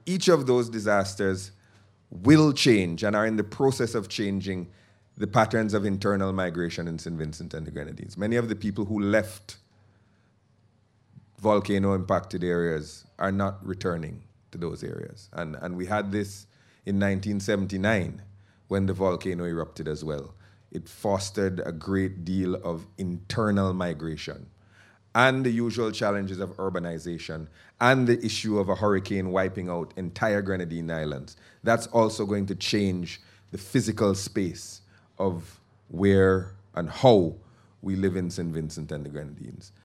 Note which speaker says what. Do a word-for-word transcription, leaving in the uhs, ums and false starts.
Speaker 1: each of those disasters will change and are in the process of changing the patterns of internal migration in Saint Vincent and the Grenadines. Many of the people who left volcano-impacted areas are not returning to those areas. And, and we had this in nineteen seventy-nine when the volcano erupted as well. It fostered a great deal of internal migration and the usual challenges of urbanization and the issue of a hurricane wiping out entire Grenadine Islands. That's also going to change the physical space of where and how we live in Saint Vincent and the Grenadines.